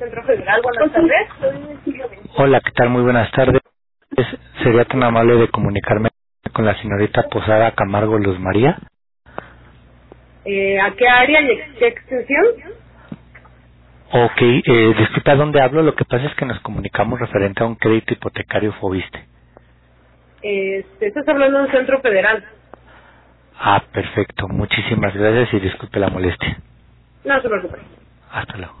Centro Federal. Buenas tardes. Hola, ¿qué tal? Muy buenas tardes. ¿Sería tan amable de comunicarme con la señorita Posada Camargo Luz María? ¿A qué área y qué extensión? Ok, disculpa, ¿dónde hablo? Lo que pasa es que nos comunicamos referente a un crédito hipotecario Fobiste. Estás hablando de un Centro Federal. Ah, perfecto. Muchísimas gracias y disculpe la molestia. No se preocupe. Hasta luego.